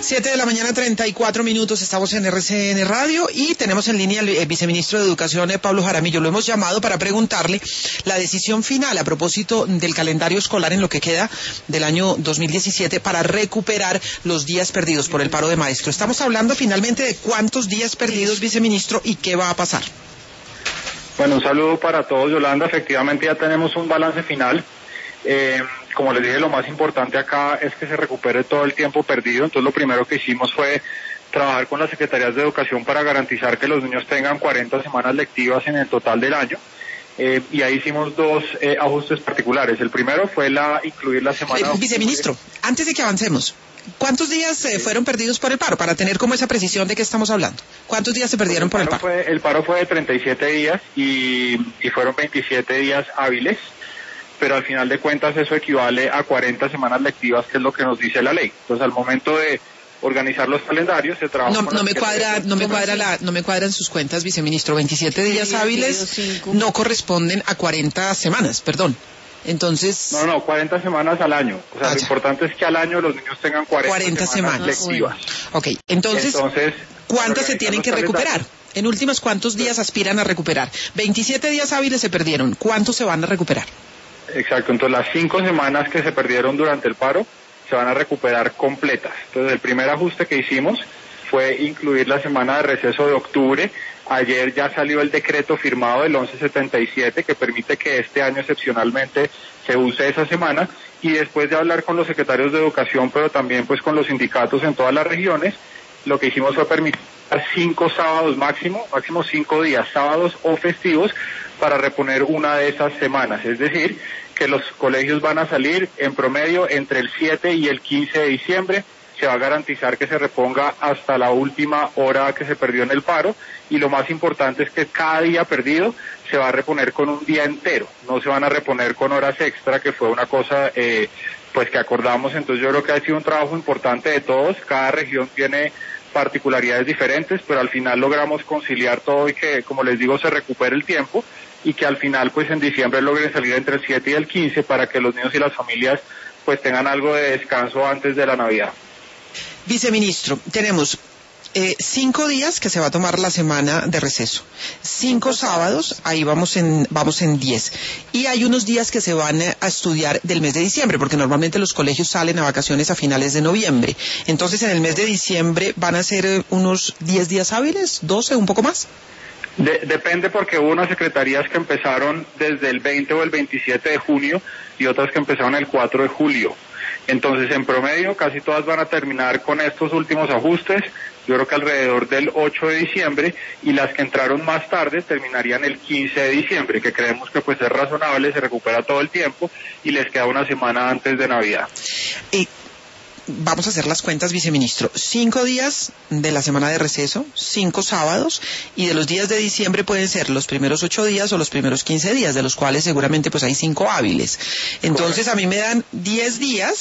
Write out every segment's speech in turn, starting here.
7 de la mañana, 34 minutos, estamos en RCN Radio y tenemos en línea al viceministro de Educación, Pablo Jaramillo. Lo hemos llamado para preguntarle la decisión final a propósito del calendario escolar en lo que queda del año 2017 para recuperar los días perdidos por el paro de maestros. Estamos hablando finalmente de cuántos días perdidos, viceministro, y qué va a pasar. Bueno, un saludo para todos, Yolanda. Efectivamente ya tenemos un balance final. Como les dije, lo más importante acá es que se recupere todo el tiempo perdido. Entonces lo primero que hicimos fue trabajar con las secretarías de educación para garantizar que los niños tengan 40 semanas lectivas en el total del año. Y ahí hicimos dos ajustes particulares. El primero fue incluir la semana... Viceministro, antes de que avancemos, ¿cuántos días fueron perdidos por el paro? Para tener como esa precisión de qué estamos hablando. ¿Cuántos días se perdieron por el paro? El paro fue de 37 días y fueron 27 días hábiles. Pero al final de cuentas eso equivale a 40 semanas lectivas, que es lo que nos dice la ley. Entonces, al momento de organizar los calendarios, se trabaja... No me cuadran sus cuentas, viceministro. 27 días hábiles no corresponden a 40 semanas, perdón. Entonces... No, 40 semanas al año. O sea, lo importante es que al año los niños tengan 40 semanas lectivas. Ok, entonces ¿cuántas se tienen que recuperar? En últimas, ¿cuántos días aspiran a recuperar? 27 días hábiles se perdieron. ¿Cuántos se van a recuperar? Exacto, entonces las 5 semanas que se perdieron durante el paro se van a recuperar completas. Entonces el primer ajuste que hicimos fue incluir la semana de receso de octubre. Ayer ya salió el decreto firmado del 1177 que permite que este año excepcionalmente se use esa semana, y después de hablar con los secretarios de educación, pero también pues con los sindicatos en todas las regiones, lo que hicimos fue permitir 5 sábados máximo 5 días, sábados o festivos, para reponer una de esas semanas. Es decir, que los colegios van a salir en promedio entre el 7 y el 15 de diciembre. Se va a garantizar que se reponga hasta la última hora que se perdió en el paro, y lo más importante es que cada día perdido se va a reponer con un día entero, no se van a reponer con horas extra, que fue una cosa pues que acordamos. Entonces yo creo que ha sido un trabajo importante de todos. Cada región tiene particularidades diferentes, pero al final logramos conciliar todo y que, como les digo, se recupere el tiempo, y que al final pues en diciembre logren salir entre el 7 y el 15 para que los niños y las familias pues tengan algo de descanso antes de la Navidad. Viceministro, tenemos 5 días que se va a tomar la semana de receso, 5 sábados, ahí vamos en 10, y hay unos días que se van a estudiar del mes de diciembre, porque normalmente los colegios salen a vacaciones a finales de noviembre. Entonces, en el mes de diciembre van a ser unos 10 días hábiles, 12, un poco más. Depende, porque hubo unas secretarías que empezaron desde el 20 o el 27 de junio y otras que empezaron el 4 de julio. Entonces, en promedio, casi todas van a terminar con estos últimos ajustes, yo creo que alrededor del 8 de diciembre, y las que entraron más tarde terminarían el 15 de diciembre, que creemos que pues es razonable, se recupera todo el tiempo y les queda una semana antes de Navidad. Vamos a hacer las cuentas, viceministro. 5 días de la semana de receso, 5 sábados, y de los días de diciembre pueden ser los primeros 8 días o los primeros 15 días, de los cuales seguramente pues hay 5 hábiles. Entonces, correcto, a mí me dan 10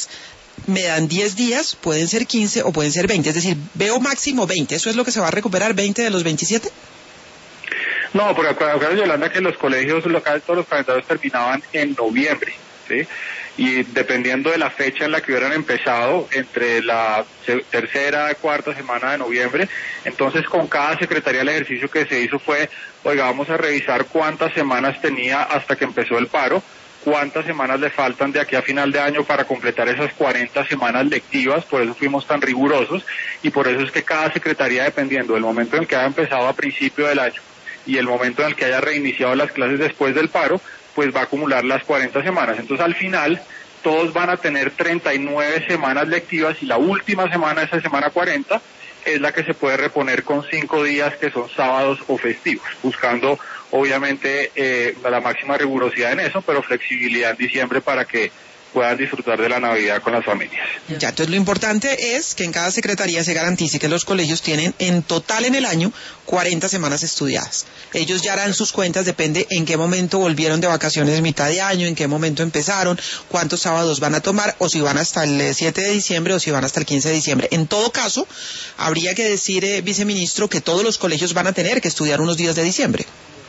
días, pueden ser 15 o pueden ser 20, es decir, veo máximo 20. ¿Eso es lo que se va a recuperar, 20 de los 27? No, pero acuérdate, Yolanda, que los colegios locales, todos los calendarios terminaban en noviembre, ¿sí? Y dependiendo de la fecha en la que hubieran empezado, entre la tercera, cuarta semana de noviembre, entonces con cada secretaría el ejercicio que se hizo fue, oiga, vamos a revisar cuántas semanas tenía hasta que empezó el paro, cuántas semanas le faltan de aquí a final de año para completar esas 40 semanas lectivas. Por eso fuimos tan rigurosos, y por eso es que cada secretaría, dependiendo del momento en el que haya empezado a principio del año y el momento en el que haya reiniciado las clases después del paro, pues va a acumular las 40 semanas. Entonces, al final, todos van a tener 39 semanas lectivas, y la última semana, esa semana 40, es la que se puede reponer con 5 días que son sábados o festivos, buscando, obviamente, la máxima rigurosidad en eso, pero flexibilidad en diciembre para que puedan disfrutar de la Navidad con las familias. Ya, entonces lo importante es que en cada secretaría se garantice que los colegios tienen en total en el año 40 semanas estudiadas. Ellos ya harán sus cuentas, depende en qué momento volvieron de vacaciones de mitad de año, en qué momento empezaron, cuántos sábados van a tomar, o si van hasta el 7 de diciembre o si van hasta el 15 de diciembre. En todo caso, habría que decir, viceministro, que todos los colegios van a tener que estudiar unos días de diciembre.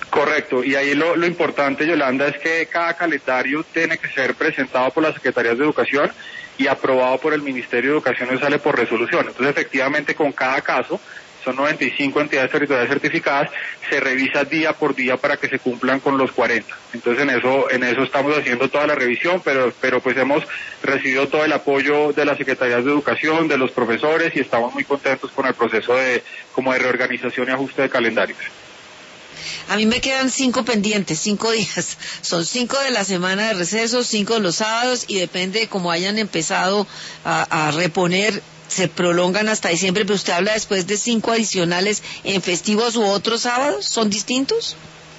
Correcto, y ahí lo importante, Yolanda, es que cada calendario tiene que ser presentado por las Secretarías de Educación y aprobado por el Ministerio de Educación y sale por resolución. Entonces, efectivamente, con cada caso, son 95 entidades territoriales certificadas, se revisa día por día para que se cumplan con los 40. Entonces, en eso estamos haciendo toda la revisión, pero pues hemos recibido todo el apoyo de las Secretarías de Educación, de los profesores, y estamos muy contentos con el proceso de reorganización y ajuste de calendarios. A mí me quedan 5 pendientes, 5 días. Son 5 de la semana de receso, 5 de los sábados, y depende de cómo hayan empezado a reponer, se prolongan hasta diciembre, pero usted habla después de 5 adicionales en festivos u otros sábados. ¿Son distintos?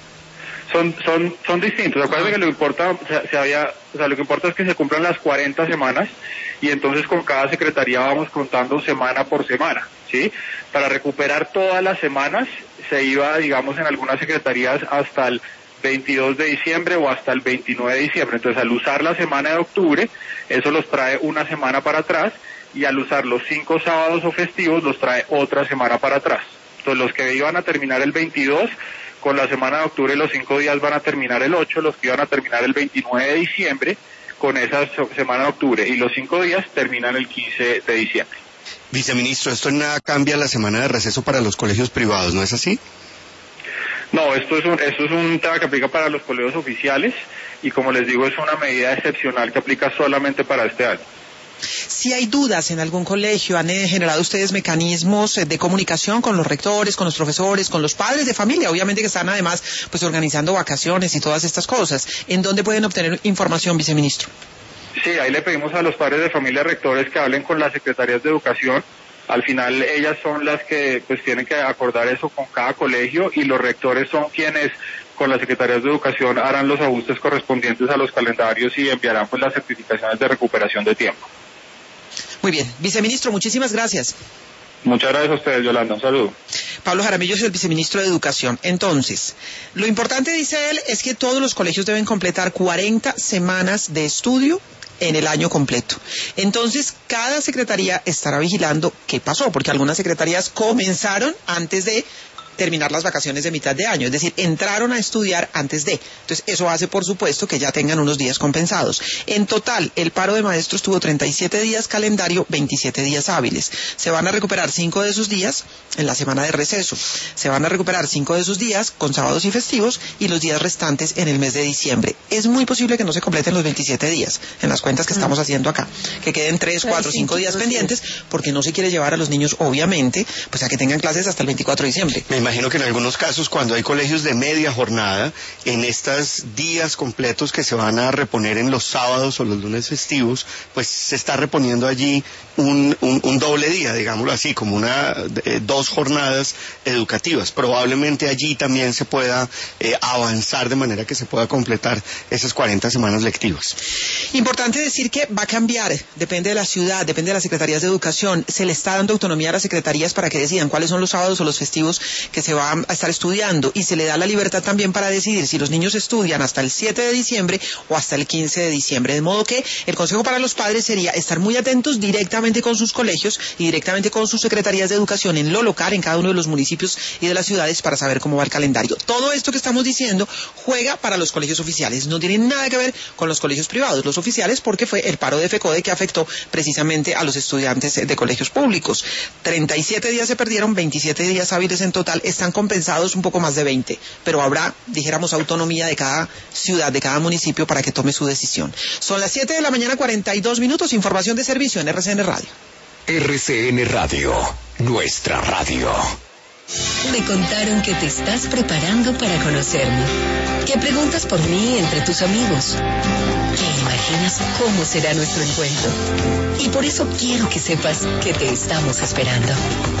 Son distintos. Acuérdense que lo que importa es que se cumplan las 40 semanas, y entonces con cada secretaría vamos contando semana por semana, ¿sí? Para recuperar todas las semanas se iba, digamos, en algunas secretarías hasta el 22 de diciembre o hasta el 29 de diciembre. Entonces, al usar la semana de octubre, eso los trae una semana para atrás, y al usar los 5 sábados o festivos, los trae otra semana para atrás. Entonces, los que iban a terminar el 22, con la semana de octubre, los 5 días van a terminar el 8, los que iban a terminar el 29 de diciembre, con esa semana de octubre, y los 5 días terminan el 15 de diciembre. Viceministro, esto en nada cambia la semana de receso para los colegios privados, ¿no es así? No, esto es un tema que aplica para los colegios oficiales, y como les digo, es una medida excepcional que aplica solamente para este año. Si hay dudas en algún colegio, ¿han generado ustedes mecanismos de comunicación con los rectores, con los profesores, con los padres de familia? Obviamente que están además pues organizando vacaciones y todas estas cosas. ¿En dónde pueden obtener información, viceministro? Sí, ahí le pedimos a los padres de familia rectores que hablen con las secretarías de educación. Al final ellas son las que pues tienen que acordar eso con cada colegio, y los rectores son quienes con las secretarías de educación harán los ajustes correspondientes a los calendarios y enviarán pues las certificaciones de recuperación de tiempo. Muy bien. Viceministro, muchísimas gracias. Muchas gracias a ustedes, Yolanda. Un saludo. Pablo Jaramillo es el viceministro de Educación. Entonces, lo importante, dice él, es que todos los colegios deben completar 40 semanas de estudio en el año completo. Entonces, cada secretaría estará vigilando qué pasó, porque algunas secretarías comenzaron antes de terminar las vacaciones de mitad de año, es decir, entraron a estudiar antes de. Entonces, eso hace, por supuesto, que ya tengan unos días compensados. En total, el paro de maestros tuvo 37 días calendario, 27 días hábiles. Se van a recuperar 5 de esos días en la semana de receso. Se van a recuperar 5 de esos días con sábados y festivos, y los días restantes en el mes de diciembre. Es muy posible que no se completen los 27 días en las cuentas que estamos haciendo acá, que queden 3, 4, 5 días pendientes, porque no se quiere llevar a los niños, obviamente, pues a que tengan clases hasta el 24 de diciembre. Me imagino que en algunos casos, cuando hay colegios de media jornada, en estos días completos que se van a reponer en los sábados o los lunes festivos, pues se está reponiendo allí un doble día, digámoslo así, como 2 jornadas educativas. Probablemente allí también se pueda avanzar de manera que se pueda completar esas 40 semanas lectivas. Importante decir que va a cambiar, depende de la ciudad, depende de las secretarías de educación. Se le está dando autonomía a las secretarías para que decidan cuáles son los sábados o los festivos que se van a estar estudiando, y se le da la libertad también para decidir si los niños estudian hasta el 7 de diciembre o hasta el 15 de diciembre. De modo que el consejo para los padres sería estar muy atentos directamente con sus colegios y directamente con sus secretarías de educación en lo local, en cada uno de los municipios y de las ciudades, para saber cómo va el calendario. Todo esto que estamos diciendo juega para los colegios oficiales, no tiene nada que ver con los colegios privados. Los oficiales, porque fue el paro de FECODE que afectó precisamente a los estudiantes de colegios públicos. 37 días se perdieron, 27 días hábiles en total, están compensados un poco más de 20, pero habrá, dijéramos, autonomía de cada ciudad, de cada municipio, para que tome su decisión. Son las 7 de la mañana, 42 minutos, información de servicio en RCN Radio. RCN Radio, nuestra radio. Me contaron que te estás preparando para conocerme, que preguntas por mí entre tus amigos, que imaginas cómo será nuestro encuentro. Y por eso quiero que sepas que te estamos esperando.